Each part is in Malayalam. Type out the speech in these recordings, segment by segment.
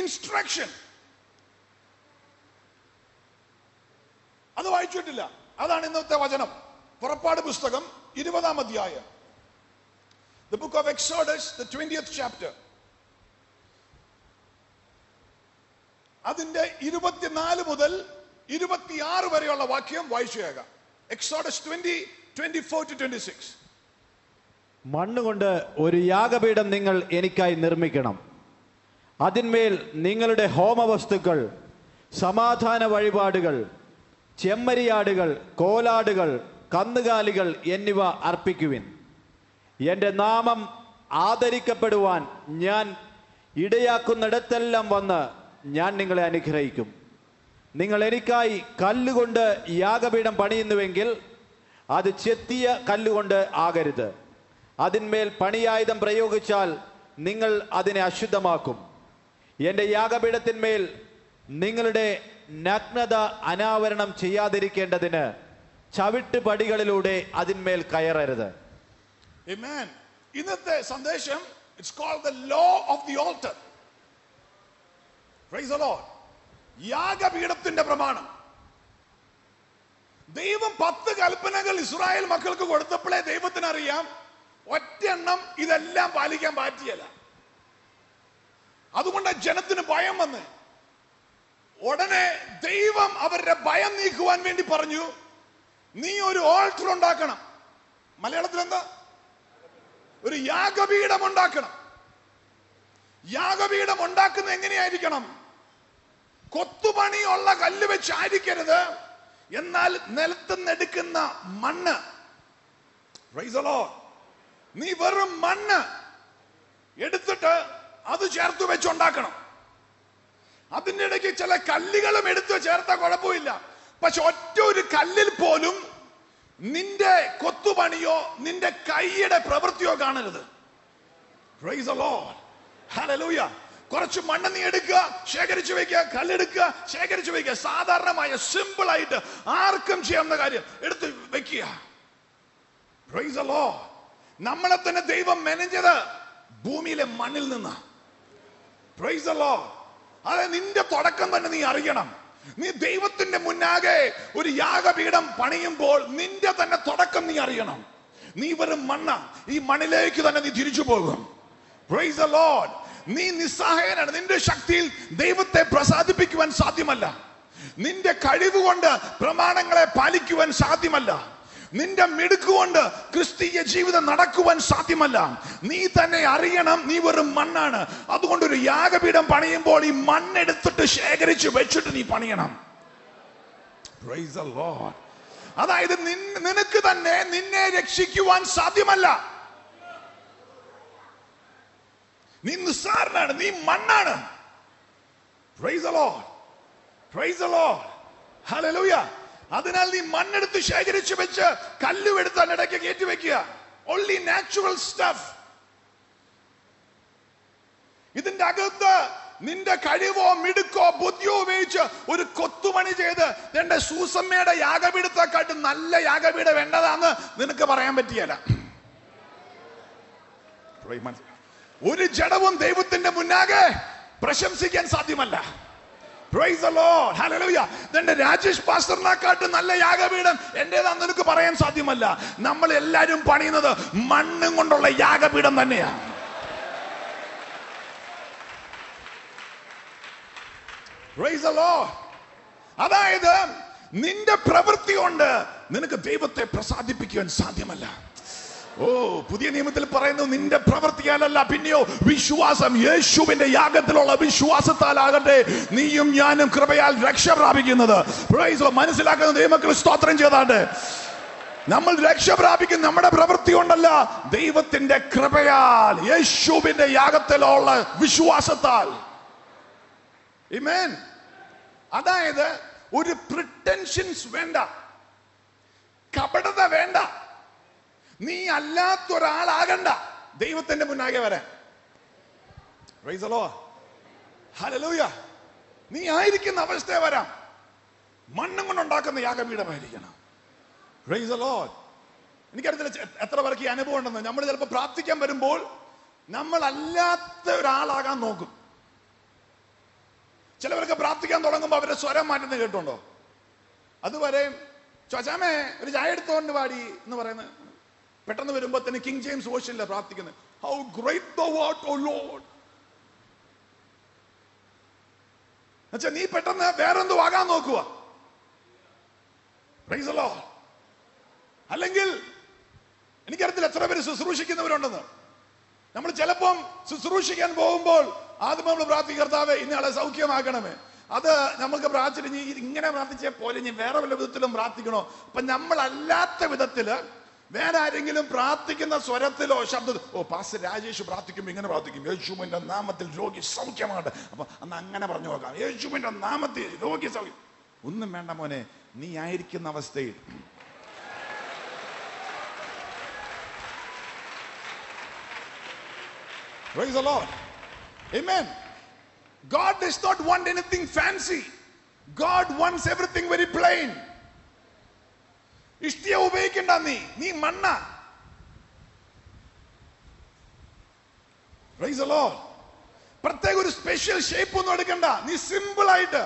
ഇൻസ്ട്രക്ഷൻ. അത് വായിച്ചിട്ടില്ല. അതാണ് ഇന്നത്തെ വചനം. പുറപ്പാട് പുസ്തകം 20-ാം അധ്യായം. The book of Exodus, the 20th chapter. അതിന്റെ 24 മുതൽ 26 വരെയുള്ള വാക്യം വായിച്ചേക്കാം. Exodus 20, 24 to 26. മണ്ണുകൊണ്ട് ഒരു യാഗപീഠം നിങ്ങൾ എനിക്കായി നിർമ്മിക്കണം. അതിന്മേൽ നിങ്ങളുടെ ഹോമവസ്തുക്കൾ, സമാധാന വഴിപാടുകൾ, ചെമ്മരിയാടുകൾ, കോലാടുകൾ, കന്നുകാലികൾ എന്നിവ അർപ്പിക്കുവിൻ. എൻ്റെ നാമം ആദരിക്കപ്പെടുവാൻ ഞാൻ ഇടയാക്കുന്നിടത്തെല്ലാം വന്ന് ഞാൻ നിങ്ങളെ അനുഗ്രഹിക്കും. നിങ്ങൾ എനിക്കായി കല്ലുകൊണ്ട് യാഗപീഠം പണിയുന്നുവെങ്കിൽ അത് ചെത്തിയ കല്ലുകൊണ്ട് ആകരുത്. അതിന്മേൽ പണിയായുധം പ്രയോഗിച്ചാൽ നിങ്ങൾ അതിനെ അശുദ്ധമാക്കും. എൻ്റെ യാഗപീഠത്തിന്മേൽ നിങ്ങളുടെ നഗ്നത അനാവരണം ചെയ്യാതിരിക്കേണ്ടതിന് ചവിട്ട് പടികളിലൂടെ അതിന്മേൽ കയറരുത്. Amen. ഇന്നത്തെ സന്ദേശം, it's called the law of the altar. Praise the Lord. യാഗപീഠത്തിന്റെ പ്രമാണം. ദൈവം 10 കൽപ്പനകൾ ഇസ്രായേൽ മക്കൾക്ക് കൊടുത്തപ്പോഴേ ദൈവത്തിന് അറിയാം ഒറ്റെണ്ണം ഇതെല്ലാം പാലിക്കാൻ പറ്റിയല്ല. അതുകൊണ്ട് ജനത്തിന് ഭയം വന്ന് ഉടനെ ദൈവം അവരുടെ ഭയം നീക്കുവാൻ വേണ്ടി പറഞ്ഞു, നീ ഒരു ഓൾട്ടർ ഉണ്ടാക്കണം. മലയാളത്തിൽ എന്താ? ഒരു യാഗപീഠം ഉണ്ടാക്കണം. യാഗപീഠം ഉണ്ടാക്കുന്നത് എങ്ങനെയായിരിക്കണം? കൊത്തുപണിയുള്ള കല്ല് വെച്ചായിരിക്കരുത്, എന്നാൽ നിലത്തുനിന്നെടുക്കുന്ന മണ്ണ്. Praise the Lord. നീ വെറും മണ്ണ് എടുത്തിട്ട് അത് ചേർത്ത് വെച്ചുണ്ടാക്കണം. അതിൻ്റെ ഇടയ്ക്ക് ചില കല്ലുകളും എടുത്ത് ചേർത്ത കുഴപ്പമില്ല. പക്ഷെ ഒറ്റ ഒരു കല്ലിൽ പോലും നിന്റെ കൊത്തുപണിയോ നിന്റെ കൈയുടെ പ്രവൃത്തിയോ കാണരുത്. Praise the Lord. Hallelujah. കുറച്ച് മണ്ണ് നീ എടുക്കുക, ശേഖരിച്ചു വെക്കുക, കല്ലെടുക്കുക, ശേഖരിച്ചു വെക്കുക. സാധാരണമായ സിമ്പിൾ ആയിട്ട് ആർക്കും ചെയ്യാവുന്ന കാര്യം എടുത്ത് വെക്കുക. Praise the Lord. നമ്മളെ തന്നെ ദൈവം മെനഞ്ഞത് ഭൂമിയിലെ മണ്ണിൽ നിന്ന്. Praise the Lord. അതെ, നിന്റെ തുടക്കം തന്നെ നീ അറിയണം. നീ ദൈവത്തിന്റെ മുന്നാകെ ഒരു യാഗപീഠം പണിയുമ്പോൾ നിന്റെ തന്നെ തുടക്കം നീ അറിയണം. നീ വെറും മണ്ണ, ഈ മണ്ണിലേക്ക് തന്നെ നീ തിരിച്ചു പോകും. Praise the Lord. നീ നിസ്സഹായനാണ്. നിന്റെ ശക്തിയിൽ ദൈവത്തെ പ്രസാദിപ്പിക്കുവാൻ സാധ്യമല്ല. നിന്റെ കഴിവുകൊണ്ട് പ്രമാണങ്ങളെ പാലിക്കുവാൻ സാധ്യമല്ല. നിന്റെ മിടുക്കുകൊണ്ട് ക്രിസ്തീയ ജീവിതം നടക്കുവാൻ സാധ്യമല്ല. നീ തന്നെ അറിയണം നീ വെറും മണ്ണാണ്. അതുകൊണ്ട് ഒരു യാഗപീഠം പണിയുമ്പോൾ ഈ മണ്ണെടുത്തിട്ട് ശേഖരിച്ച് വെച്ചിട്ട് നീ പണിയണം. Praise the Lord. അതായത് നിനക്ക് തന്നെ നിന്നെ രക്ഷിക്കുവാൻ സാധ്യമല്ല. നീ നിസ്സാരനാണ്, നീ മണ്ണാണ്. Praise the Lord. Praise the Lord. Hallelujah. അതിനാൽ നീ മണ്ണെടുത്ത് ശേഖരിച്ചു വെച്ച് കല്ലുവെടുത്ത് അതിനിടയ്ക്ക് കയറ്റി വെക്കുക. Only natural stuff. ഇതിന്റെ അകത്ത് നിന്റെ കഴിവോ മിടുക്കോ ബുദ്ധിയോ ഉപയോഗിച്ച് ഒരു കൊത്തുപണി ചെയ്ത് നിന്റെ സൂസമ്മയുടെ യാഗപീഠത്തെക്കാട്ട് നല്ല യാഗപീഠം വേണ്ടതാന്ന് നിനക്ക് പറയാൻ പറ്റിയല്ല. ഒരു ജഡവും ദൈവത്തിന്റെ മുന്നാകെ പ്രശംസിക്കാൻ സാധ്യമല്ല. Praise the Lord. Hallelujah. നിന്റെ രാജേഷ് പാസ്റ്ററിനെക്കാട്ട് നല്ല യാഗപീഠം എന്റേതാന്ന് നിനക്ക് പറയാൻ സാധ്യമല്ല. നമ്മൾ എല്ലാരും പണിയുന്നത് മണ്ണും കൊണ്ടുള്ള യാഗപീഠം തന്നെയാണ്. Praise the Lord. അതായത് നിന്റെ പ്രവൃത്തി കൊണ്ട് നിനക്ക് ദൈവത്തെ പ്രസാദിപ്പിക്കുവാൻ സാധ്യമല്ല. ഓ, പുതിയ നിയമത്തിൽ പറയുന്നു നിന്റെ പ്രവൃത്തിയാലല്ല, പിന്നെയോ വിശ്വാസം, യേശുവിന്റെ യാഗത്തിലുള്ള വിശ്വാസത്താലാകട്ടെ നീയും ഞാനും കൃപയാൽ രക്ഷ പ്രാപിക്കുന്നത്. മനസ്സിലാക്കുന്ന ദൈവമക്കൾ സ്തോത്രം ചെയ്താണ്ട് നമ്മൾ രക്ഷ പ്രാപിക്കുന്ന നമ്മുടെ പ്രവൃത്തി കൊണ്ടല്ല, ദൈവത്തിന്റെ കൃപയാൽ, യേശുവിന്റെ യാഗത്തിലുള്ള വിശ്വാസത്താൽ. ആമേൻ. അതായത് ഒരു പ്രിറ്റൻഷൻസ് വേണ്ട, കപടത വേണ്ട. നീ അല്ലാത്തൊരാളാകണ്ട ദൈവത്തിന്റെ മുന്നാകെ വരാൻ. Praise the Lord. Hallelujah. നീ ആയിരിക്കുന്ന അവസ്ഥയെ വരാം. മണ്ണും കൊണ്ടുണ്ടാക്കുന്ന യാഗപീഠമായിരിക്കണം. Praise the Lord. എനിക്കറിയത്തില്ല എത്ര പേർക്ക് ഈ അനുഭവം ഉണ്ടെന്ന്. നമ്മൾ ചിലപ്പോൾ പ്രാർത്ഥിക്കാൻ വരുമ്പോൾ നമ്മൾ അല്ലാത്ത ഒരാളാകാൻ നോക്കും. ചിലവരൊക്കെ പ്രാർത്ഥിക്കാൻ തുടങ്ങുമ്പോൾ അവരുടെ സ്വരം മാറ്റുന്നത് കേട്ടുണ്ടോ? അതുവരെ ചോച്ചാമേ ഒരു ചായ എടുത്തോണ്ട് പാടി എന്ന് പറയുന്നത് പെട്ടെന്ന് വരുമ്പോ തന്നെ കിങ് ജെയിംസ് വേർഷനില പ്രാർത്ഥിക്കുന്നത്. How great thou art O Lord. എന്നുവെച്ചാ നീ പെട്ടെന്ന് വേറെന്തോ ആകാൻ നോക്കുക. Praise the Lord. അല്ലെങ്കിൽ എനിക്കറിയത്തില്ല എത്ര പേര് ശുശ്രൂഷിക്കുന്നവരുണ്ടെന്ന്. നമ്മൾ ചിലപ്പം ശുശ്രൂഷിക്കാൻ പോകുമ്പോൾ ആദ്യം നമ്മൾ പ്രാർത്ഥിക്കും, കർത്താവേ ഇന്നയാളെ സൗഖ്യമാക്കണമേ. അത് നമുക്ക് പ്രാർത്ഥിച്ച് ഇങ്ങനെ പ്രാർത്ഥിച്ചേ പോലെ ഇനി വേറെ വല്ല വിധത്തിലും പ്രാർത്ഥിക്കണോ? അപ്പൊ നമ്മളല്ലാത്ത വിധത്തില് വേറെ ആരെങ്കിലും പ്രാർത്ഥിക്കുന്ന സ്വരത്തിലോ ശബ്ദത്തിലോ, ഓ പാസ്റ്റർ രാജേഷ് പ്രാർത്ഥിക്കുമ്പോൾ ഇങ്ങനെ പ്രാർത്ഥിക്കും, യേശുവിന്റെ നാമത്തിൽ രോഗി സൗഖ്യമാകട്ടെ. അപ്പൊ അന്ന് അങ്ങനെ പറഞ്ഞു നോക്കാം, യേശുവിന്റെ നാമത്തിൽ രോഗി സൗഖ്യം. ഒന്നും വേണ്ട മോനെ, നീ ആയിരിക്കുന്ന അവസ്ഥയിൽ Praise the Lord. Amen. God does not want anything fancy. God wants everything very plain. ഇഷ്ടിയ ഉപയോഗിക്കണ്ട, നീ മണ്ണ. Praise the Lord. പ്രത്യേക ഒരു സ്പെഷ്യൽ ഷേപ്പ് ഒന്നും എടുക്കണ്ട. നീ സിമ്പിൾ ആയിട്ട്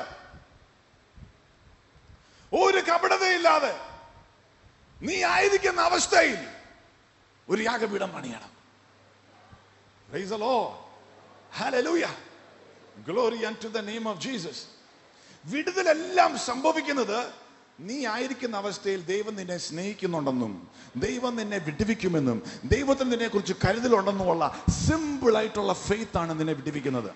ഒരു കപടതയില്ലാതെ നീ ആയിരിക്കുന്ന അവസ്ഥയിൽ ഒരു യാഗപീഠം പണിയണം. Praise the Lord. Hallelujah. Glory unto the name of Jesus. വിടുതലെല്ലാം സംഭവിക്കുന്നത് നീ ആയിരിക്കുന്ന അവസ്ഥയിൽ ദൈവം നിന്നെ സ്നേഹിക്കുന്നുണ്ടെന്നും ദൈവം നിന്നെ വിടുവിക്കുമെന്നും ദൈവത്തിന് നിന്നെ കുറിച്ച് കരുതലുണ്ടെന്നുമുള്ള സിമ്പിൾ ആയിട്ടുള്ള ഫെയ്ത്ത് ആണ് നിന്നെ വിടുവിക്കുന്നത്.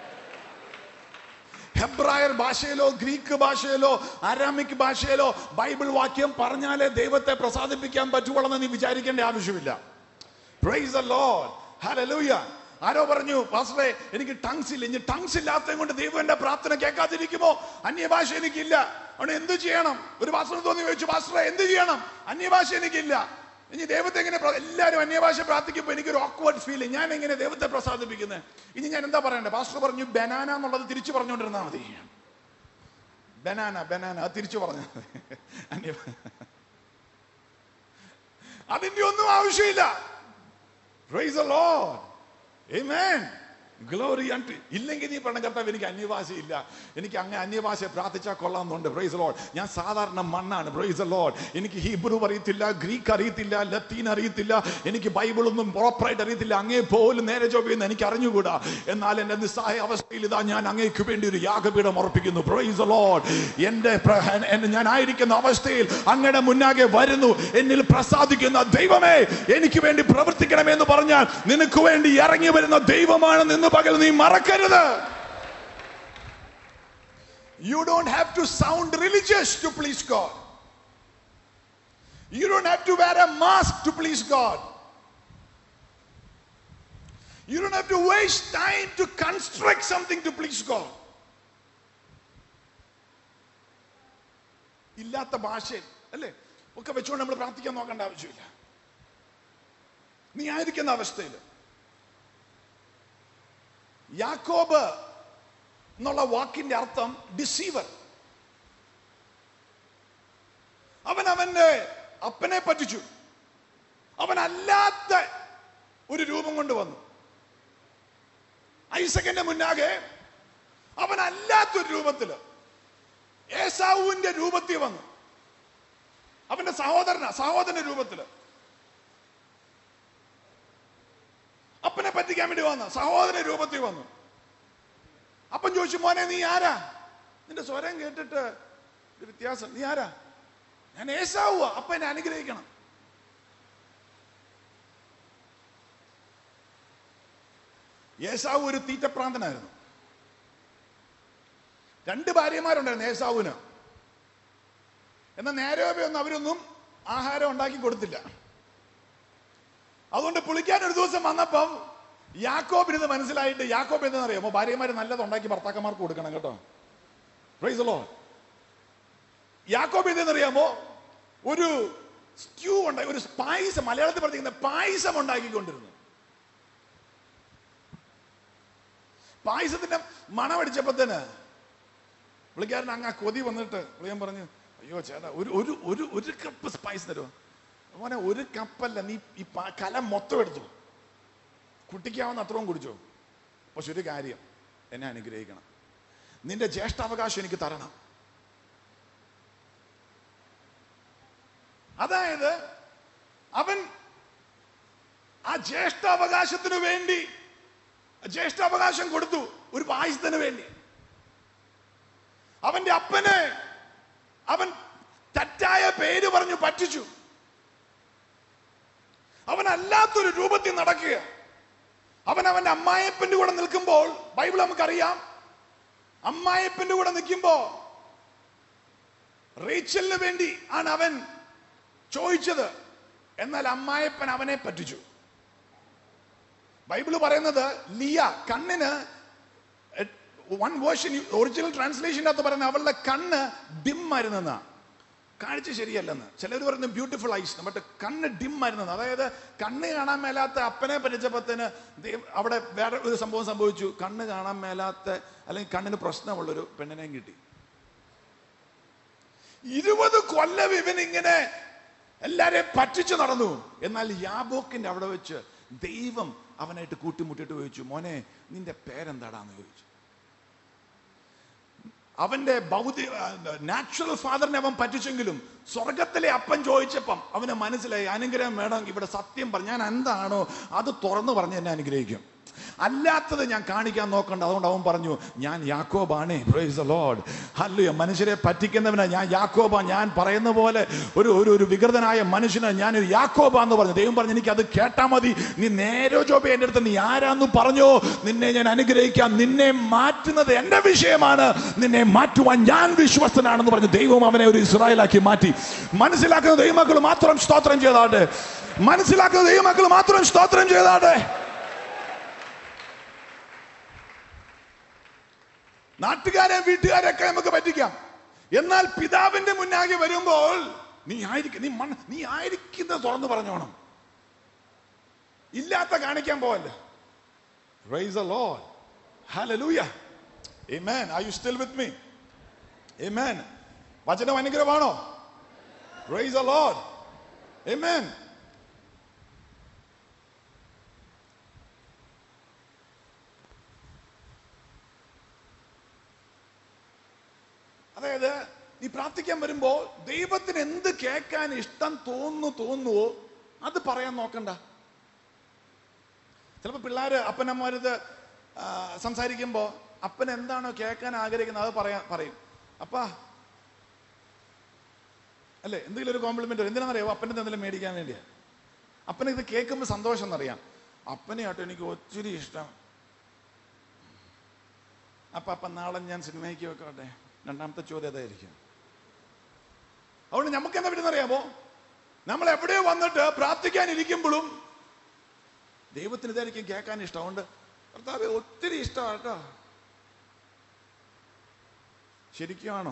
ഹെബ്രായർ ഭാഷയിലോ ഗ്രീക്ക് ഭാഷയിലോ അരാമിക് ഭാഷയിലോ ബൈബിൾ വാക്യം പറഞ്ഞാലേ ദൈവത്തെ പ്രസാദിപ്പിക്കാൻ പറ്റുള്ളൂ നീ വിചാരിക്കേണ്ട ആവശ്യമില്ല. Praise the Lord. Hallelujah. ആരോ പറഞ്ഞു, പാസ്റ്ററെ എനിക്ക് ടങ്സ് ഇല്ല. ഇനി ടങ്സ് ഇല്ലാത്തത് കൊണ്ട് ദൈവം എന്റെ പ്രാർത്ഥന കേൾക്കാതിരിക്കുമോ? അന്യഭാഷ എനിക്കില്ല, അവിടെ എന്ത് ചെയ്യണം? ഒരു പാസ്റ്റർ തോന്നി ചോദിച്ചു, പാസ്റ്ററെ എന്ത് ചെയ്യണം? അന്യഭാഷ എനിക്കില്ല. ഇനി ദൈവത്തെ എങ്ങനെ? എല്ലാവരും അന്യഭാഷ പ്രാർത്ഥിക്കുമ്പോൾ എനിക്കൊരു ഓക്വേർഡ് ഫീലിംഗ്. ഞാൻ എങ്ങനെ ദൈവത്തെ പ്രസാദിപ്പിക്കുന്നത്? ഇനി ഞാൻ എന്താ പറയണ്ടേ? പാസ്റ്റർ പറഞ്ഞു ബനാന എന്നുള്ളത് തിരിച്ചു പറഞ്ഞുകൊണ്ടിരുന്നാൽ മതി. ബനാന ബനാന അത് തിരിച്ചു പറഞ്ഞാൽ മതി. അതിന്റെ ഒന്നും ആവശ്യമില്ല. Praise the Lord. Amen. Glory unto. ഇല്ലെങ്കിൽ നീ പറഞ്ഞ കർത്താവ് എനിക്ക് അന്യഭാഷ ഇല്ല, എനിക്ക് അങ്ങനെ അന്യഭാഷ പ്രാർത്ഥിച്ചാൽ കൊള്ളാമെന്നുണ്ട്. Praise the Lord. ഞാൻ സാധാരണ മണ്ണാണ്. Praise the Lord. എനിക്ക് ഹീബ്രു അറിയത്തില്ല, ഗ്രീക്ക് അറിയത്തില്ല, ലത്തീൻ അറിയത്തില്ല, എനിക്ക് ബൈബിളൊന്നും പ്രോപ്പറായിട്ട് അറിയത്തില്ല, അങ്ങേ പോലും നേരെ ചൊവ്വെന്ന് എനിക്ക് അറിഞ്ഞുകൂടാ. എന്നാൽ എന്റെ നിസ്സഹായ അവസ്ഥയിൽ ഇതാ ഞാൻ അങ്ങേക്ക് വേണ്ടി ഒരു യാഗപീഠം ഉറപ്പിക്കുന്നു. Praise the Lord. ഞാൻ ആയിരിക്കുന്ന അവസ്ഥയിൽ അങ്ങയുടെ മുന്നാകെ വരുന്നു. എന്നിൽ പ്രസാദിക്കുന്ന ദൈവമേ എനിക്ക് വേണ്ടി പ്രവർത്തിക്കണമെന്ന് പറഞ്ഞാൽ നിനക്ക് വേണ്ടി ഇറങ്ങി വരുന്ന ദൈവമാണ് നിന്ന് പകൽ നീ മറക്കരുത്. You don't have to sound religious to please God. You don't have to wear a mask to please God. You don't have to waste time to construct something to please God. ഇല്ലാത്ത ഭാഷയിൽ അല്ലേ ഒക്കെ വെച്ചുകൊണ്ട് നമ്മൾ പ്രാർത്ഥിക്കാൻ നോക്കേണ്ട ആവശ്യമില്ല. നീ ആയിരിക്കുന്ന അവസ്ഥയിൽ യാക്കോബ് എന്നുള്ള വാക്കിന്റെ അർത്ഥം ഡിസീവർ. അവൻ അവന്റെ അപ്പനെ പറ്റിച്ചു. അവൻ അല്ലാത്ത ഒരു രൂപം കൊണ്ട് വന്നു. ഐസക്കിന്റെ മുന്നാകെ അവൻ അല്ലാത്തൊരു രൂപത്തില് ഏസാവുവിന്റെ രൂപത്തിൽ വന്നു. അവന്റെ സഹോദരന്റെ രൂപത്തില് അപ്പനെ പറ്റിക്കാൻ വേണ്ടി വന്ന സഹോദരന്റെ രൂപത്തിൽ വന്നു. അപ്പൻ ചോദിച്ചു, മോനെ നീ ആരാ? നിന്റെ സ്വരം കേട്ടിട്ട് ഒരു വ്യത്യാസം. നീ ആരാ? ഞാൻ ഏസാവുക. അപ്പ എന്നെ അനുഗ്രഹിക്കണം. ഏസാവ് ഒരു തീറ്റപ്രാന്തനായിരുന്നു. 2 ഭാര്യമാരുണ്ടായിരുന്നു ഏസാവിന്. എന്നാൽ നേരോബയൊന്നും അവരൊന്നും ആഹാരം ഉണ്ടാക്കി കൊടുത്തില്ല. അതുകൊണ്ട് പുളിക്കാൻ ഒരു ദിവസം വന്നപ്പം യാക്കോബിന് ഇത് മനസ്സിലായിട്ട് യാക്കോബ് എന്തെന്നറിയാമോ? ഭാര്യമാര് നല്ലത് ഉണ്ടാക്കി ഭർത്താക്കന്മാർക്ക് കൊടുക്കണം കേട്ടോ. Praise the Lord. യാക്കോബ് എന്തെന്നറിയാമോ? ഒരു സ്റ്റ്യൂ ഉണ്ടാക്കി, ഒരു പായസം, മലയാളത്തിൽ പറഞ്ഞിരിക്കുന്ന പായസം ഉണ്ടാക്കിക്കൊണ്ടിരുന്നു. പായസത്തിന്റെ മണമടിച്ചപ്പത്തിന് പുള്ളിക്കാരൻ അങ്ങ് കൊതി വന്നിട്ട് പുള്ളിയാൻ പറഞ്ഞു, അയ്യോ ചേട്ടാ ഒരു കപ്പ് സ്പൈസ് തരുമോ? മോനെ ഒരു കപ്പല്ല, നീ ഈ കലം മൊത്തം എടുത്തു, കുട്ടിക്കാവുന്ന അത്രയും കുടിച്ചോ. പക്ഷെ ഒരു കാര്യം, എന്നെ അനുഗ്രഹിക്കണം. നിന്റെ ജ്യേഷ്ഠാവകാശം എനിക്ക് തരണം. അതായത് അവൻ ആ ജ്യേഷ്ഠാവകാശത്തിന് വേണ്ടി ജ്യേഷ്ഠാവകാശം കൊടുത്തു, ഒരു പായസത്തിന് വേണ്ടി. അവന്റെ അപ്പനെ അവൻ തെറ്റായ പേര് പറഞ്ഞു പറ്റിച്ചു. അവനല്ലാത്തൊരു രൂപത്തിൽ നടക്കുക. അവന്റെ അമ്മായപ്പന്റെ കൂടെ നിൽക്കുമ്പോൾ, ബൈബിൾ നമുക്കറിയാം, അമ്മായപ്പന്റെ കൂടെ നിൽക്കുമ്പോ റേച്ചലിന് വേണ്ടി ആണ് അവൻ ചോദിച്ചത്. എന്നാൽ അമ്മായപ്പൻ അവനെ പറ്റിച്ചു. ബൈബിള് പറയുന്നത് ലിയ കണ്ണിന്, വൺ വേർഷൻ ഒറിജിനൽ ട്രാൻസ്ലേഷനകത്ത് പറയുന്നത് അവളുടെ കണ്ണ് ഡിം ആയിരുന്നെന്നാ, കാഴ്ച ശരിയല്ലെന്ന്. ചിലർ പറയുന്നത് ബ്യൂട്ടിഫുൾ ഐസ്, ബട്ട് കണ്ണ് ഡിം ആയിരുന്നെന്ന്. അതായത് കണ്ണ് കാണാൻ മേലാത്ത അപ്പനെ പറ്റിച്ചപ്പത്തിന് അവിടെ വേറെ ഒരു സംഭവം സംഭവിച്ചു. കണ്ണ് കാണാൻ മേലാത്ത അല്ലെങ്കിൽ കണ്ണിന് പ്രശ്നമുള്ളൊരു പെണ്ണിനെയും കിട്ടി. 20 കൊല്ലം ഇവനിങ്ങനെ എല്ലാരെയും പറ്റിച്ചു നടന്നു. എന്നാൽ യാബോക്കിന്റെ അവിടെ വെച്ച് ദൈവം അവനായിട്ട് കൂട്ടിമുട്ടിയിട്ട് ചോദിച്ചു, മോനെ നിന്റെ പേരെന്താടാന്ന് ചോദിച്ചു. അവന്റെ ഭൗതിക നാച്ചുറൽ ഫാദറിനെ അവൻ പറ്റിച്ചെങ്കിലും സ്വർഗത്തിലെ അപ്പൻ ചോദിച്ചപ്പം അവന് മനസ്സിലായി, അനുഗ്രഹം വേണം, ഇവിടെ സത്യം പറഞ്ഞ ഞാൻ എന്താണോ അത് തുറന്നു പറഞ്ഞ് എന്നെ അനുഗ്രഹിക്കും, അല്ലാത്തത് ഞാൻ കാണിക്കാൻ നോക്കണ്ട. അതുകൊണ്ട് അവൻ പറഞ്ഞു, ഞാൻ യാക്കോബാണേ. Praise the Lord. ഹല്ലേലൂയ. മനുഷ്യരെ പറ്റിക്കുന്നവനാ ഞാൻ യാക്കോബാ. ഞാൻ പറയുന്ന പോലെ ഒരു വികൃതനായ മനുഷ്യന് ഞാനൊരു യാക്കോബാന്ന് പറഞ്ഞു. ദൈവം പറഞ്ഞു, എനിക്ക് അത് കേട്ടാ മതി. നീ നേരോ ജോബേ എന്റെ അടുത്ത് നീ ആരാന്ന് പറഞ്ഞോ, നിന്നെ ഞാൻ അനുഗ്രഹിക്കാം. നിന്നെ മാറ്റുന്നത് എന്റെ വിഷയമാണ്, നിന്നെ മാറ്റുവാൻ ഞാൻ വിശ്വസ്തനാണെന്ന് പറഞ്ഞു. ദൈവം അവനെ ഒരു ഇസ്രായേലാക്കി മാറ്റി. മനസ്സിലാക്കുന്ന ദൈവമക്കൾ മാത്രം സ്തോത്രം ചെയ്താട്ടെ. മനസ്സിലാക്കുന്ന ദൈവമക്കൾ മാത്രം സ്തോത്രം ചെയ്താട്ടെ. നാട്ടുകാരെ വീട്ടുകാരൊക്കെ നമുക്ക് പറ്റിക്കാം. എന്നാൽ പിതാവിന്റെ മുന്നാകെ വരുമ്പോൾ നീ ആയിരിക്കുന്നത് തുറന്നു പറഞ്ഞോണം, ഇല്ലാത്ത കാണിക്കാൻ പോവല്ല. Praise the Lord. Hallelujah. Amen. Are you still with me? Amen. വചനം അനുഗ്രഹമാണോ? Praise the Lord. Amen. അതായത് നീ പ്രാർത്ഥിക്കാൻ വരുമ്പോ ദൈവത്തിന് എന്ത് കേൾക്കാൻ ഇഷ്ടം തോന്നുവോ അത് പറയാൻ നോക്കണ്ട. ചിലപ്പോ പിള്ളേര് അപ്പനമ്മമാരത് സംസാരിക്കുമ്പോ അപ്പൻ എന്താണോ കേൾക്കാൻ ആഗ്രഹിക്കുന്നത് അത് പറയും. അപ്പാ അല്ലെ, എന്തെങ്കിലും ഒരു കോംപ്ലിമെന്റ് എന്തിനാണെന്നറിയാമോ? അപ്പൻ്റെ എന്തെങ്കിലും മേടിക്കാൻ വേണ്ടിയാ. അപ്പനെ ഇത് കേൾക്കുമ്പോൾ സന്തോഷം എന്നറിയാം. അപ്പനെ ആട്ടോ എനിക്ക് ഒത്തിരി ഇഷ്ടം. അപ്പം നാളെ ഞാൻ സിനിമയ്ക്ക് വെക്കട്ടെ. രണ്ടാമത്തെ ചോദ്യം അതായിരിക്കും. അതുകൊണ്ട് നമുക്ക് എന്താ പറ്റുന്നറിയാമോ? നമ്മൾ എവിടെയോ വന്നിട്ട് പ്രാർത്ഥിക്കാനിരിക്കുമ്പോഴും ദൈവത്തിന് ഇതായിരിക്കും കേൾക്കാൻ ഇഷ്ടം. അതുകൊണ്ട് കർത്താവേ ഒത്തിരി ഇഷ്ടമാണ് കേട്ടോ. ശരിക്കുമാണോ?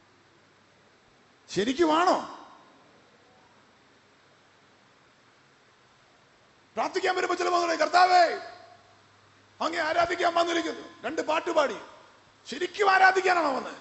പ്രാർത്ഥിക്കാൻ വരുമ്പോ ചില വന്നു, കർത്താവേ അങ്ങേ ആരാധിക്കാൻ വന്നിരിക്കുന്നു, 2 പാട്ട് പാടി. ശരിക്കും ആരാധിക്കാനാണോ വന്നത്?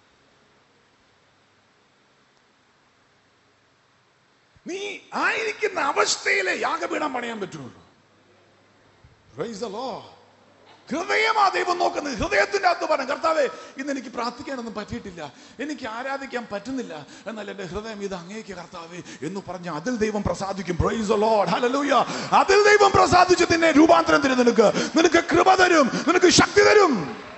നീ ആയിരിക്കുന്ന അവസ്ഥയിലെ യാഗപീഠം പണിയാൻ പറ്റുള്ളൂ. Praise the Lord. ഹൃദയമാ ദൈവം നോക്കുന്നത്. ഹൃദയത്തിന്റെ അകത്ത് പറഞ്ഞു, കർത്താവേ ഇന്ന് എനിക്ക് പ്രാർത്ഥിക്കാനൊന്നും പറ്റിയിട്ടില്ല, എനിക്ക് ആരാധിക്കാൻ പറ്റുന്നില്ല, എന്നാൽ എന്റെ ഹൃദയം ഇത് അങ്ങേക്ക് കർത്താവേ എന്ന് പറഞ്ഞ അതിൽ ദൈവം പ്രസാദിക്കും. Praise the Lord. Hallelujah. അതിൽ ദൈവം പ്രസാദിച്ച് നിന്നെ രൂപാന്തരം തരും. നിനക്ക് കൃപ തരും, നിനക്ക് ശക്തി തരും.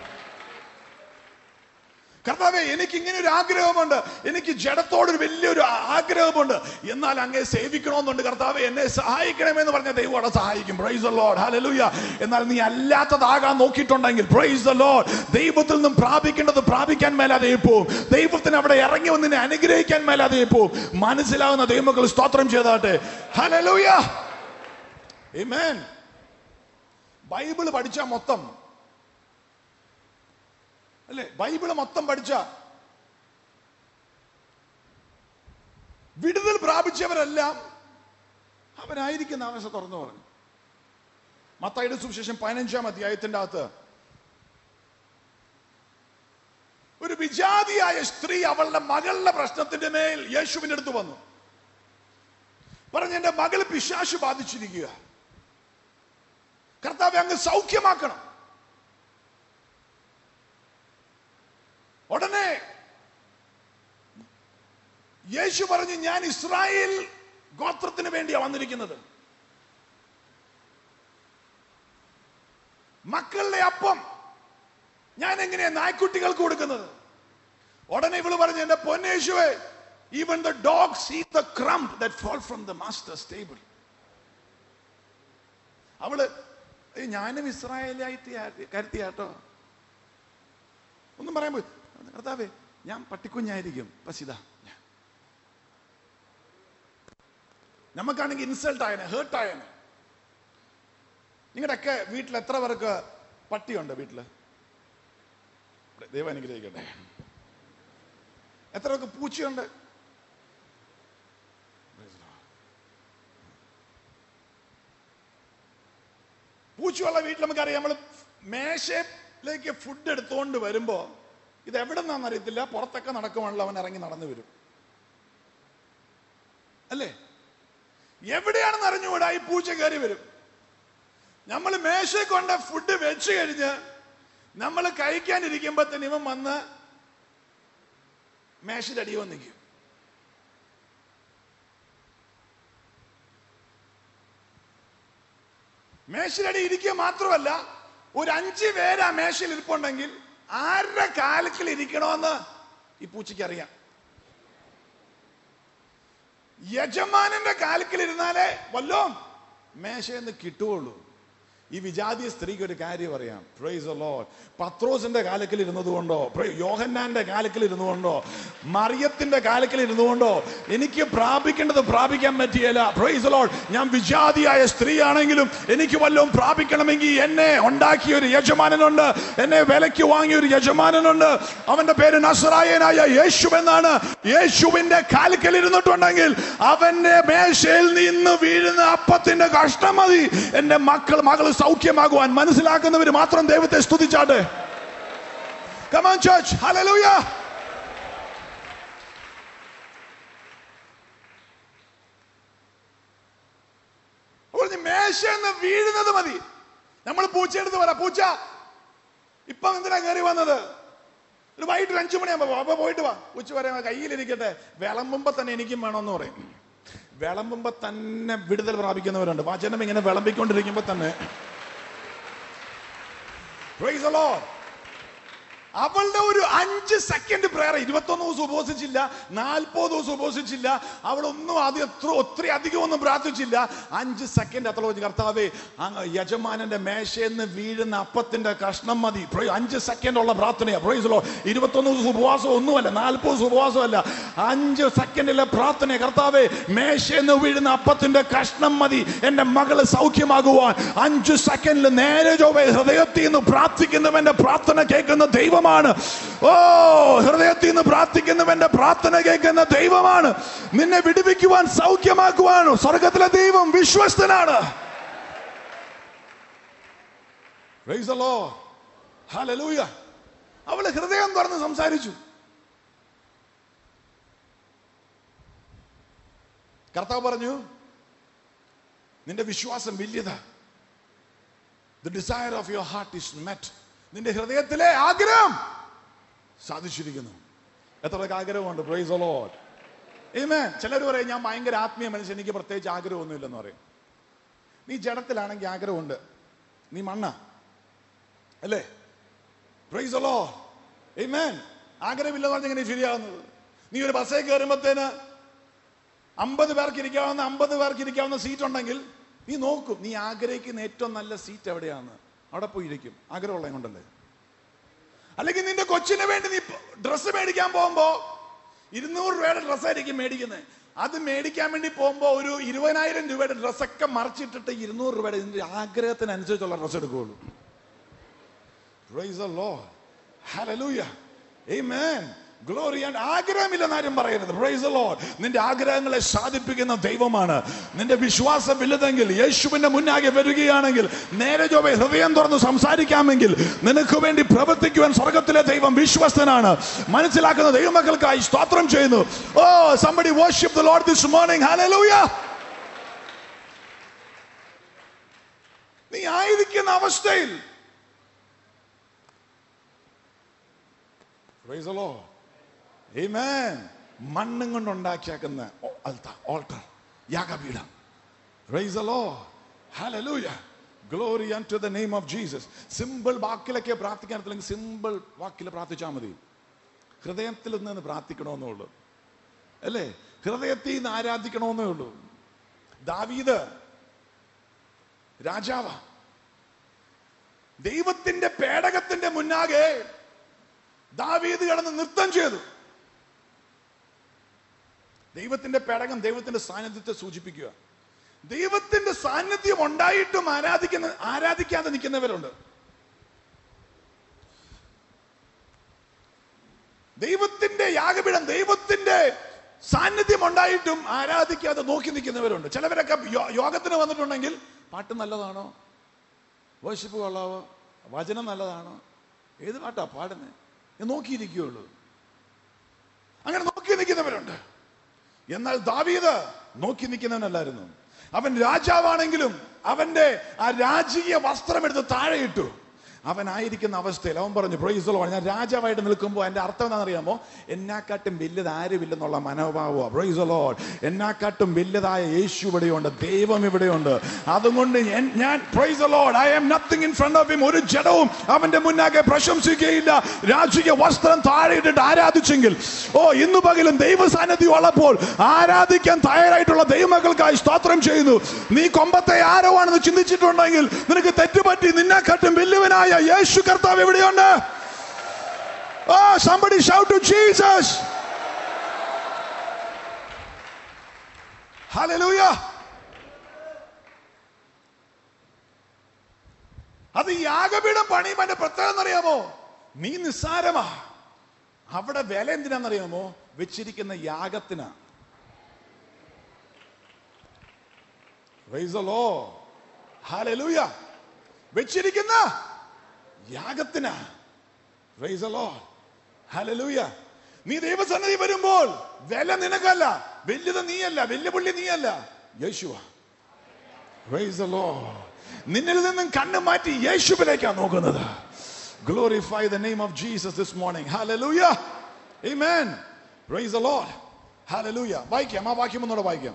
കർത്താവേ എനിക്ക് ഇങ്ങനെ ഒരു ആഗ്രഹമുണ്ട്, എനിക്ക് ജഡത്തോടൊരു വലിയൊരു ആഗ്രഹമുണ്ട്, എന്നാൽ അങ്ങേ സേവിക്കണമെന്നുണ്ട്, കർത്താവേ എന്നെ സഹായിക്കണമെന്ന് പറഞ്ഞ ദൈവം അവിടെ സഹായിക്കും. Praise the Lord. Hallelujah. എന്നാൽ നീ അല്ലാത്തതാകാൻ നോക്കിയിട്ടുണ്ടെങ്കിൽ, Praise the Lord, ദൈവത്തിൽ നിന്നും പ്രാപിക്കേണ്ടത് പ്രാപിക്കാൻ മേലാതെ പോവും. ദൈവത്തിന് അവിടെ ഇറങ്ങി വന്ന് നിന്നെ അനുഗ്രഹിക്കാൻ മേലാതെ പോവും. മനസ്സിലാവുന്ന ദൈവമക്കൾ സ്തോത്രം ചെയ്താട്ടെ. Hallelujah. Amen. ബൈബിള് പഠിച്ച മൊത്തം അല്ലേ, ബൈബിള് മൊത്തം പഠിച്ച വിടുതൽ പ്രാപിച്ചവരെല്ലാം അവരായിരിക്കുന്ന അവസ്ഥ തുറന്നു പറഞ്ഞു. മത്തായിയുടെ സുവിശേഷം 15-ാം അധ്യായത്തിന്റെ അകത്ത് ഒരു വിജാതിയായ സ്ത്രീ അവളുടെ മകളുടെ പ്രശ്നത്തിന്റെ മേൽ യേശുവിന്റെ അടുത്ത് വന്നു. പറഞ്ഞു, എന്റെ മകൾ പിശാച് ബാധിച്ചിരിക്കുക, കർത്താവേ അങ്ങ് സൗഖ്യമാക്കണം. യേശു പറഞ്ഞു, ഞാൻ ഇസ്രായേൽ ഗോത്രത്തിന് വേണ്ടിയാ വന്നിരിക്കുന്നത്. മക്കളുടെ അപ്പം ഞാൻ എങ്ങനെയാ നായ്ക്കുട്ടികൾക്ക് കൊടുക്കുന്നത്? ഉടനെ ഇവള് പറഞ്ഞു, എന്റെ പൊന്നേശുവേ, even the dogs eat the crumb that fall from the master's table. അവള് ഞാനും ഇസ്രായേലായിട്ട് കരുത്തിയാട്ടോ ഒന്നും പറയാൻ പോയി. കർത്താവേ, ഞാൻ പട്ടിക്കുഞ്ഞായിരിക്കും, പശിത നമുക്കാണെങ്കിൽ ഇൻസൾട്ട് ആയനെ, ഹേർട്ട് ആയനെ. നിങ്ങളുടെയൊക്കെ വീട്ടിൽ എത്ര പേർക്ക് പട്ടിയുണ്ട്? വീട്ടില് ദൈവം അനുഗ്രഹിക്കട്ടെ. എത്ര പേർക്ക് പൂച്ചയുണ്ട്? പൂച്ചയുള്ള വീട്ടിൽ നമുക്കറിയാം, നമ്മൾ മേശയിലേക്ക് ഫുഡ് എടുത്തുകൊണ്ട് വരുമ്പോ ഇത് എവിടെ നിന്നാന്ന് അറിയത്തില്ല, പുറത്തൊക്കെ നടക്കുവാണല്ലോ, അവൻ ഇറങ്ങി നടന്നു വരും അല്ലേ? എവിടെയാണെന്ന് അറിഞ്ഞുകൂടാ, ഈ പൂച്ച കയറി വരും. നമ്മൾ മേശ കൊണ്ട് ഫുഡ് വെച്ച് കഴിഞ്ഞ് നമ്മൾ കഴിക്കാനിരിക്കുമ്പോ തന്നെ ഇവൻ വന്ന് മേശയുടെ അടി വന്ന് നിൽക്കും. മേശയുടെ ഇരിക്കുക മാത്രമല്ല, ഒരു 5 പേര് ആ മേശയിൽ ഇരിപ്പുണ്ടെങ്കിൽ ആരുടെ കാലത്തിൽ ഇരിക്കണമെന്ന് ഈ പൂച്ചയ്ക്ക് അറിയാം. യജമാനന്റെ കാലത്തിൽ ഇരുന്നാലേ വല്ലോം മേശയെന്ന് കിട്ടുകയുള്ളൂ. ഈ വിജാതീയ സ്ത്രീക്ക് ഒരു കാര്യം അറിയാം. Praise the Lord. പത്രോസിന്റെ കാലത്തിൽ ഇരുന്നത് കൊണ്ടോ, യോഹന്നാന്റെ കാലത്തിൽ ഇരുന്നുകൊണ്ടോ, മറിയത്തിന്റെ കാലത്തിൽ ഇരുന്നുകൊണ്ടോ എനിക്ക് പ്രാപിക്കേണ്ടത് പ്രാപിക്കാൻ പറ്റിയല്ല. Praise the Lord. ഞാൻ വിജാതിയായ സ്ത്രീയാണെങ്കിലും എനിക്ക് വല്ലതും പ്രാപിക്കണമെങ്കിൽ എന്നെ ഉണ്ടാക്കിയ ഒരു യജമാനനുണ്ട്, എന്നെ വിലയ്ക്ക് വാങ്ങിയ ഒരു യജമാനനുണ്ട്. അവന്റെ പേര് നസറായനായ യേശു എന്നാണ്. യേശുവിന്റെ കാലത്തിൽ ഇരുന്നിട്ടുണ്ടെങ്കിൽ അവന്റെ മേശയിൽ നിന്ന് വീഴുന്ന അപ്പത്തിന്റെ കഷ്ണം മതി എന്റെ മകൾ സൗഖ്യമാകുവാൻ. മനസ്സിലാക്കുന്നവർ മാത്രം ദൈവത്തെ സ്തുതിച്ചാട്ടെ. Come on church, hallelujah. മേശന്ന് വീഴുന്നത് മതി. നമ്മൾ പൂച്ചയെടുത്ത് പറ, പൂച്ച ഇപ്പം എന്തിനാ കയറി വന്നത്? ഒരു വൈകിട്ട് 5 മണിയാകുമ്പോ അപ്പൊ പോയിട്ട് വാ. ഉച്ച വരെ കയ്യിലിരിക്കട്ടെ. വിളമ്പുമ്പോ തന്നെ എനിക്കും വേണമെന്ന് പറയും. വിളമ്പുമ്പോ തന്നെ വിടുതൽ പ്രാപിക്കുന്നവരുണ്ട്. വചനം ഇങ്ങനെ വിളമ്പിക്കൊണ്ടിരിക്കുമ്പോ തന്നെ Praise the Lord. അവളുടെ ഒരു 5 സെക്കൻഡ് പ്രയർ, 21 ദിവസം ഉപവസിച്ചില്ല, 40 ദിവസം ഉപവസിച്ചില്ല, അവളൊന്നും ഒത്തിരി അധികം ഒന്നും പ്രാർത്ഥിച്ചില്ല. 5 സെക്കൻഡ് അത്ര വെച്ച്, കർത്താവേ യജമാനന്റെ മേശയെന്ന് വീഴുന്ന അപ്പത്തിന്റെ കഷ്ണം മതി. 5 സെക്കൻഡ് ഉള്ള പ്രാർത്ഥനയാ. Price the Lord. 21 ദിവസം ഉപവാസം ഒന്നുമല്ല, 40 ദിവസം ഉപവാസമല്ല, 5 സെക്കൻഡിലെ പ്രാർത്ഥന. കർത്താവേ, മേശയെന്ന് വീഴുന്ന അപ്പത്തിന്റെ കഷ്ണം മതി എന്റെ മകള് സൗഖ്യമാകുവാൻ. 5 സെക്കൻഡിൽ നേരെ ചൊവ്വേ ഹൃദയത്തിൽ നിന്ന് പ്രാർത്ഥിക്കുന്നവന്റെ പ്രാർത്ഥന കേൾക്കുന്ന ദൈവം. ഓ, ഹൃദയത്തിൽ നിന്ന് പ്രാർത്ഥിക്കുന്നവന്റെ പ്രാർത്ഥന കേൾക്കുന്ന ദൈവമാണ്. നിന്നെ വിടുവിക്കുവാൻ, സൗഖ്യമാക്കുവാൻ സ്വർഗത്തിലെ ദൈവം വിശ്വസ്തനാണ്. Praise the Lord. Hallelujah. അവള് ഹൃദയം തുറന്ന് സംസാരിച്ചു. കർത്താവ് പറഞ്ഞു, നിന്റെ വിശ്വാസം വലിയതാ. The desire of your heart is met. നിന്റെ ഹൃദയത്തിലെ ആഗ്രഹം സാധിച്ചിരിക്കുന്നു. എത്രയൊക്കെ ആഗ്രഹമുണ്ട്. Praise the Lord. ആമേൻ. ചിലർ പറയും, ഞാൻ ഭയങ്കര ആത്മീയ മനുഷ്യൻ, എനിക്ക് പ്രത്യേകിച്ച് ആഗ്രഹമൊന്നുമില്ലെന്ന് പറയും. നീ ജഡത്തിലാണെങ്കിൽ ആഗ്രഹമുണ്ട്, നീ മണ്ണ അല്ലേ? Praise the Lord. ആമേൻ. ആഗ്രഹമില്ലെന്ന് പറഞ്ഞാൽ എങ്ങനെ ശരിയാവുന്നത്? നീ ഒരു ബസ്സിൽ കയറുമ്പോഴത്തേന് 50 പേർക്ക് ഇരിക്കാവുന്ന സീറ്റ് ഉണ്ടെങ്കിൽ നീ നോക്കും, നീ ആഗ്രഹിക്കുന്ന ഏറ്റവും നല്ല സീറ്റ് എവിടെയാന്ന്, അവിടെ പോയി ഇരിക്കും. ആഗ്രഹമുള്ള കൊണ്ടല്ലേ? അല്ലെങ്കിൽ നിന്റെ കൊച്ചിന് വേണ്ടി നീ ഡ്രസ്സ് മേടിക്കാൻ പോകുമ്പോ 200 രൂപയുടെ ഡ്രസ്സായിരിക്കും മേടിക്കുന്നത്. അത് മേടിക്കാൻ വേണ്ടി പോകുമ്പോ ഒരു 20,000 രൂപയുടെ ഡ്രസ്സൊക്കെ മറിച്ചിട്ടിട്ട് 200 രൂപയുടെ നിന്റെ ആഗ്രഹത്തിനനുസരിച്ചുള്ള ഡ്രസ്സ് എടുക്കുകയുള്ളൂ. Praise the Lord. Hallelujah. Amen. Glory. ആഗ്രഹമില്ലെന്ന് ആരും പറയരുത്. Praise the Lord. നിന്റെ ആഗ്രഹങ്ങളെ സാധിപ്പിക്കുന്ന ദൈവമാണ്. നിന്റെ വിശ്വാസം വലുതെങ്കിൽ, യേശുവിന്റെ മുന്നാകെ വരികയാണെങ്കിൽ, നേരെ ചൊവ്വേ ഹൃദയം തുറന്ന് സംസാരിക്കാമെങ്കിൽ, നിനക്ക് വേണ്ടി പ്രവർത്തിക്കുവാൻ സ്വർഗത്തിലെ ദൈവം വിശ്വസ്തനാണ്. മനസ്സിലാക്കുന്ന ദൈവമക്കൾക്കായി സ്തോത്രം ചെയ്യുന്നു. Oh, somebody worship the Lord this morning. Hallelujah. നീ ആയിരിക്കുന്ന അവസ്ഥയിൽ Praise the Lord. Amen. മണ്ണും കൊണ്ട് ഉണ്ടാക്കിയാക്കുന്ന ഓൾട്ടർ, യാഗപീഠം. Praise the Lord. Hallelujah. Glory unto the name of Jesus. Simple വാക്കിലൊക്കെ പ്രാർത്ഥിക്കാൻ, സിമ്പിൾ വാക്കിൽ പ്രാർത്ഥിച്ചാൽ മതി. ഹൃദയത്തിൽ നിന്ന് പ്രാർത്ഥിക്കണമെന്നേ ഉള്ളൂ, അല്ലേ? ഹൃദയത്തിൽ നിന്ന് ആരാധിക്കണമെന്നേ ഉള്ളൂ. ദാവീദ് രാജാവ, ദൈവത്തിന്റെ പേടകത്തിന്റെ മുന്നാകെ ദാവീദ് കിടന്ന് നൃത്തം ചെയ്തു. ദൈവത്തിന്റെ പേടകം ദൈവത്തിന്റെ സാന്നിധ്യത്തെ സൂചിപ്പിക്കുക. ദൈവത്തിന്റെ സാന്നിധ്യം ഉണ്ടായിട്ടും ആരാധിക്കാതെ നിൽക്കുന്നവരുണ്ട്. ദൈവത്തിന്റെ യാഗപീഠം, ദൈവത്തിന്റെ സാന്നിധ്യം ഉണ്ടായിട്ടും ആരാധിക്കാതെ നോക്കി നിൽക്കുന്നവരുണ്ട്. ചിലവരൊക്കെ യോഗത്തിന് വന്നിട്ടുണ്ടെങ്കിൽ പാട്ട് നല്ലതാണോ, വർഷിപ്പ് കൊള്ളാവോ, വചനം നല്ലതാണോ, ഏത് പാട്ടാ പാടുന്നത് നോക്കിയിരിക്കുകയുള്ളൂ. അങ്ങനെ നോക്കി നിൽക്കുന്നവരുണ്ട്. എന്നാൽ ദാവീദ് നോക്കി നിൽക്കുന്നവനല്ലായിരുന്നു. അവൻ രാജാവാണെങ്കിലും അവന്റെ ആ രാജകീയ വസ്ത്രം എടുത്ത് താഴെയിട്ടു. അവനായിരിക്കുന്ന അവസ്ഥയിൽ അവൻ പറഞ്ഞു, പ്രൈസ് ദി ലോർഡ്, ഞാൻ രാജാവായിട്ട് നിൽക്കുമ്പോൾ എൻ്റെ അർത്ഥം എന്താണെന്നറിയാമോ? എന്നാക്കാട്ടും വലുത് ആരുമില്ലെന്നുള്ള മനോഭാവമാണ്. Price the Lord. എന്നാക്കാട്ടും വലുതായ യേശു ഇവിടെയുണ്ട്, ദൈവം ഇവിടെയുണ്ട്. അതുകൊണ്ട് ഞാൻ praise the Lord, I am nothing in front of him. ഒരു ജഡവും അവന്റെ മുന്നാകെ പ്രശംസിക്കുകയില്ല. രാജകീയ വസ്ത്രം താഴെ ഇട്ടിട്ട് ആരാധിച്ചെങ്കിൽ, ഇന്നു പകലും ദൈവ സാന്നിധ്യം ഉള്ളപ്പോൾ ആരാധിക്കാൻ തയ്യാറായിട്ടുള്ള ദൈവമക്കൾക്കായി സ്തോത്രം ചെയ്യുന്നു. നീ കൊമ്പത്തെ ആരോ ആണെന്ന് ചിന്തിച്ചിട്ടുണ്ടെങ്കിൽ നിനക്ക് തെറ്റുപറ്റി. നിന്നെക്കാട്ടും വലിയവനായ യേശു കർത്താവ് എവിടെയുണ്ട്? somebody shout to Jesus. Hallelujah. അത് യാഗപീഠം പണിയുമ്പോൾ അതിന്റെ പ്രത്യേകത എന്നറിയാമോ? നീ നിസ്സാരമാ. അവിടെ വില എന്തിനാന്നറിയാമോ? വെച്ചിരിക്കുന്ന യാഗത്തിനാ. Praise the Lord. Hallelujah. വെച്ചിരിക്കുന്ന യാഗത്തിനാ. Praise the Lord. Hallelujah. നീ ദൈവസന്നിധി വരുമ്പോൾ വില നിനക്കല്ല, വലിയത് നീയല്ല, വെല്ലുവിളി നീയല്ല, യേശുവാ. Praise the Lord. നിന്നിൽ നിന്നും കണ്ണു മാറ്റി യേശുവിലേക്കാണ് നോക്കുന്നത്. Glorify the name of Jesus this morning. Hallelujah. Amen. Praise the Lord. Hallelujah. വായിക്കാം, ആ വാക്യം ഒന്നുകൂടെ വായിക്കാം.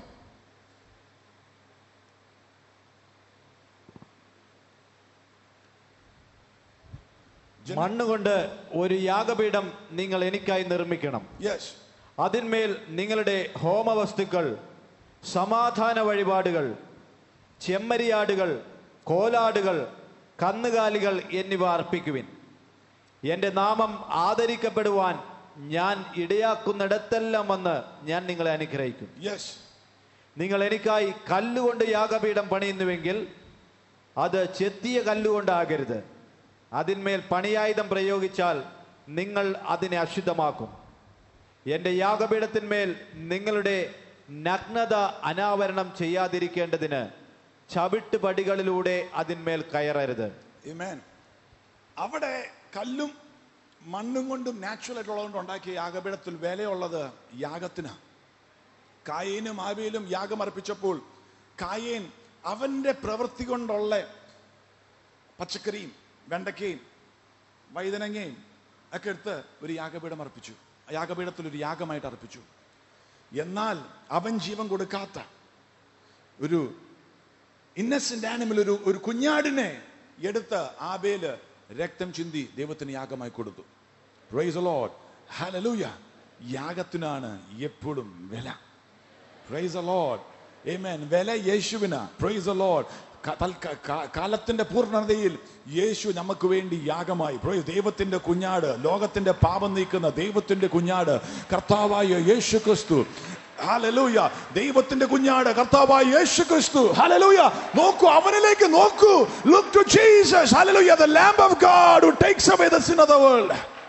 മണ്ണുകൊണ്ട് ഒരു യാഗപീഠം നിങ്ങൾ എനിക്കായി നിർമ്മിക്കണം. അതിന്മേൽ നിങ്ങളുടെ ഹോമവസ്തുക്കൾ, സമാധാന വഴിപാടുകൾ, ചെമ്മരിയാടുകൾ, കോലാടുകൾ, കന്നുകാലികൾ എന്നിവ അർപ്പിക്കുവിൻ. എൻ്റെ നാമം ആദരിക്കപ്പെടുവാൻ ഞാൻ ഇടയാക്കുന്നിടത്തെല്ലാം വന്ന് ഞാൻ നിങ്ങളെ അനുഗ്രഹിക്കും. നിങ്ങൾ എനിക്കായി കല്ലുകൊണ്ട് യാഗപീഠം പണിയുന്നുവെങ്കിൽ അത് ചെത്തിയ കല്ലുകൊണ്ടാകരുത്. അതിന്മേൽ പണിയായുധം പ്രയോഗിച്ചാൽ നിങ്ങൾ അതിനെ അശുദ്ധമാക്കും. എൻ്റെ യാഗപീഠത്തിന്മേൽ നിങ്ങളുടെ നഗ്നത അനാവരണം ചെയ്യാതിരിക്കേണ്ടതിന് ചവിട്ടുപടികളിലൂടെ അതിന്മേൽ കയറരുത്. അവിടെ കല്ലും മണ്ണും കൊണ്ടും നാച്ചുറൽ ആയിട്ടുള്ളതുകൊണ്ട് ഉണ്ടാക്കിയ യാഗപീഠത്തിൽ വിലയുള്ളത് യാഗത്തിന്. കായേനും ആബേലും യാഗം അർപ്പിച്ചപ്പോൾ കായേൻ അവന്റെ പ്രവൃത്തി കൊണ്ടുള്ള പച്ചക്കറിയും വെണ്ടക്കയും വൈതനങ്ങയും ഒക്കെ എടുത്ത് ഒരു യാഗപീഠം അർപ്പിച്ചു. യാഗപീഠത്തിൽ ഒരു യാഗമായിട്ട് അർപ്പിച്ചു. എന്നാൽ അവൻ ജീവൻ കൊടുക്കാത്ത ഒരു ഇന്നസെന്റ് ആനിമൽ, ഒരു കുഞ്ഞാടിനെ എടുത്ത് ആബേല് രക്തം ചിന്തി ദൈവത്തിന് യാഗമായി കൊടുത്തു. Praise the Lord. ഹല്ലേലൂയ. യാഗത്തിനാണ് എപ്പോഴും വില. Praise the Lord. ആമേൻ. വില യേശുവിനാ. Price the Lord. കാലത്തിന്റെ പൂർണ്ണതയിൽ യേശു നമുക്ക് വേണ്ടി യാഗമായി. ദൈവത്തിന്റെ കുഞ്ഞാട്, ലോകത്തിന്റെ പാപം നീക്കുന്ന ദൈവത്തിന്റെ കുഞ്ഞാട്, കർത്താവായ യേശു ക്രിസ്തു. ഹല്ലേലൂയ. ദൈവത്തിന്റെ കുഞ്ഞാട്, കർത്താവായ യേശു ക്രിസ്തു. ഹല്ലേലൂയ. നോക്കൂ, അവനിലേക്ക് നോക്കൂ. Look to Jesus. Hallelujah. The Lamb of God who takes away the sin of the world.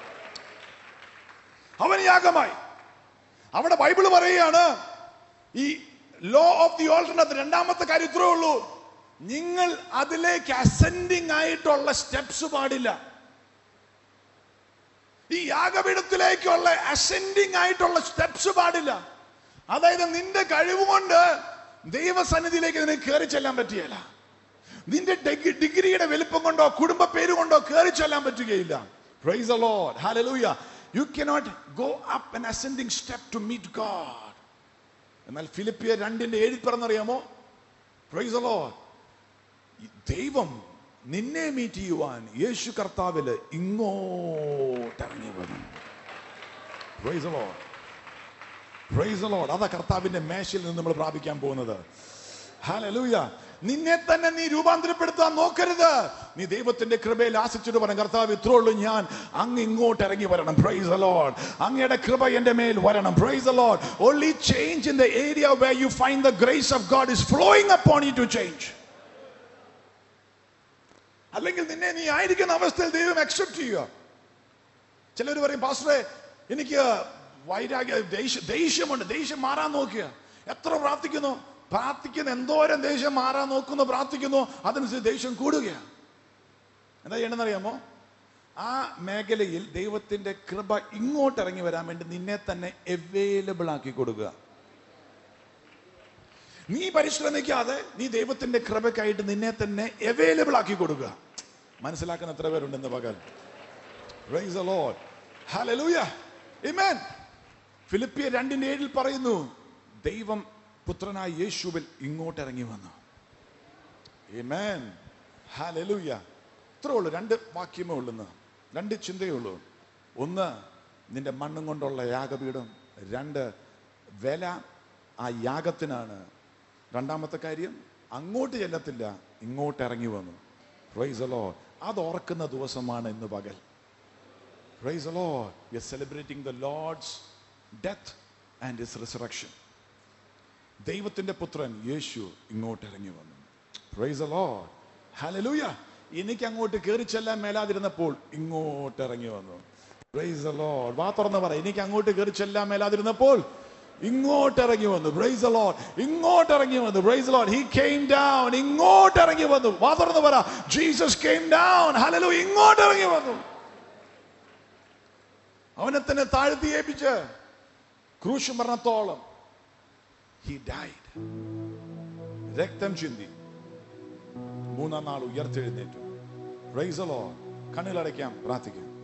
അവൻ യാഗമായി. അവിടെ ബൈബിൾ പറയുകയാണ്, ഈ ലോ ഓഫ് ദി ഓൾട്ടർനേറ്റ് രണ്ടാമത്തെ കാര്യം ഇത്രേ ഉള്ളൂ. നിങ്ങൾ അതിലേക്ക് അസെൻഡിങ് ആയിട്ടുള്ള സ്റ്റെപ്സ് പാടില്ല. ഈ യാഗപീഠത്തിലേക്കുള്ള അസെൻഡിങ് ആയിട്ടുള്ള സ്റ്റെപ്സ് പാടില്ല. അതായത് നിന്റെ കഴിവുകൊണ്ട് ദൈവസന്നിധിയിലേക്ക് നിനക്ക് കയറി ചെല്ലാൻ പറ്റുകയില്ല. നിന്റെ ഡിഗ്രിയുടെ വലുപ്പം കൊണ്ടോ കുടുംബ പേര് കൊണ്ടോ കയറി ചെല്ലാൻ പറ്റുകയില്ല. Praise the Lord. Hallelujah. You cannot go up an ascending step to meet God. എന്നാൽ ഫിലിപ്പിയർ 2:7 പറഞ്ഞറിയാമോ? Praise the Lord. ദൈവം നിന്നെ മീറ്റ് ചെയ്യുവാൻ യേശു കർത്താവില് ഇങ്ങോട്ട് ഇറങ്ങി വന്നു. Praise the Lord. Praise the Lord. അതാ കർത്താവിന്റെ മേശയിൽ നിന്ന് നമ്മൾ പ്രാപിക്കാൻ പോകുന്നത്. ഹല്ലേലൂയ. നിന്നെ തന്നെ നീ രൂപാന്തരപ്പെടുത്താൻ നോക്കരുത്. നീ ദൈവത്തിന്റെ കൃപയിൽ ആശ്രയിച്ചിട്ട് പറ, കർത്താവ് ഇത്രേ ഉള്ളൂ, ഞാൻ അങ്ങ് ഇങ്ങോട്ട് ഇറങ്ങി വരണം. Praise the Lord. അങ്ങയുടെ കൃപ എന്റെ മേൽ വരണം. Praise the Lord. Only change in the area where you find the grace of God is flowing upon you to change. അല്ലെങ്കിൽ നിന്നെ നീ ആയിരിക്കുന്ന അവസ്ഥയിൽ ദൈവം അക്സെപ്റ്റ് ചെയ്യുക. ചിലർ പറയും, പാസ്റ്ററെ എനിക്ക് വൈരാഗ്യ ദേഷ്യമുണ്ട്, ദേഷ്യം മാറാൻ നോക്കുക. എത്ര പ്രാർത്ഥിക്കുന്ന എന്തോരം ദേഷ്യം മാറാൻ നോക്കുന്നു, പ്രാർത്ഥിക്കുന്നു, അതനുസരിച്ച് ദേഷ്യം കൂടുകയാണ്. എന്താ ചെയ്യണമെന്നറിയാമോ? ആ മേഖലയിൽ ദൈവത്തിന്റെ കൃപ ഇങ്ങോട്ട് ഇറങ്ങി വരാൻ വേണ്ടി നിന്നെ തന്നെ അവൈലബിൾ ആക്കി കൊടുക്കുക. നീ പരിശ്രമിക്കാതെ നീ ദൈവത്തിന്റെ കൃപക്കായിട്ട് നിന്നെ തന്നെ അവൈലബിൾ ആക്കി കൊടുക്കുക. മനസ്സിലാക്കുന്ന എത്ര പേരുണ്ടെന്ന് പകൽ? Praise the Lord. Hallelujah. Amen. ഫിലിപ്പിയർ 2:7 പറയുന്നു, ദൈവം പുത്രനായ യേശുവിൽ ഇങ്ങോട്ട് ഇറങ്ങി വന്നു. Amen. Hallelujah. ഇത്രേ ഉള്ളൂ, 2 വാക്യമേ ഉള്ളൂ, 2 ചിന്തയേ ഉള്ളൂ. ഒന്ന്, നിന്റെ മണ്ണും കൊണ്ടുള്ള യാഗപീഠം. 2, വില ആ യാഗത്തിനാണ്. രണ്ടാമത്തെ കാര്യം, അങ്ങോട്ട് ചെല്ലത്തില്ല, ഇങ്ങോട്ട് ഇറങ്ങി വന്നു. Praise the Lord. അത് ഓർക്കുന്ന ദിവസമാണ് ഇന്ന് പകൽ. Praise the Lord. We are celebrating the Lord's death and his resurrection. ദൈവത്തിന്റെ പുത്രൻ യേശു ഇങ്ങോട്ട് ഇറങ്ങി വന്നു. Praise the Lord. Hallelujah. എനിക്ക് അങ്ങോട്ട് കയറി ചെല്ലാൻ മേലാതിരുന്നപ്പോൾ ഇങ്ങോട്ട് ഇറങ്ങി വന്നു. Praise the Lord. വാ തുറന്ന് പറ, എനിക്ക് അങ്ങോട്ട് കയറി ചെല്ലാൻ മേലാതിരുന്നപ്പോൾ ഇങ്ങോട്ട് ഇറങ്ങി വന്നു. Praise the Lord. ഇങ്ങോട്ട് ഇറങ്ങി വന്നു. Praise the Lord. He came down. ഇങ്ങോട്ട് ഇറങ്ങി വന്നു. വാ തുറന്ന് പറ, Jesus came down. Hallelujah. ഇങ്ങോട്ട് ഇറങ്ങി വന്നു. അവനെ തന്നെ താഴ്ത്തി ഏൽപ്പിച്ച് ക്രൂശ് മരണത്തോളം he died. രക്തം ചിന്തി 3-ാം നാൾ ഉയർത്തെഴുന്നേറ്റു. Praise the Lord. കണ്ണുകളടയ്ക്കാം, പ്രാർത്ഥിക്കാം.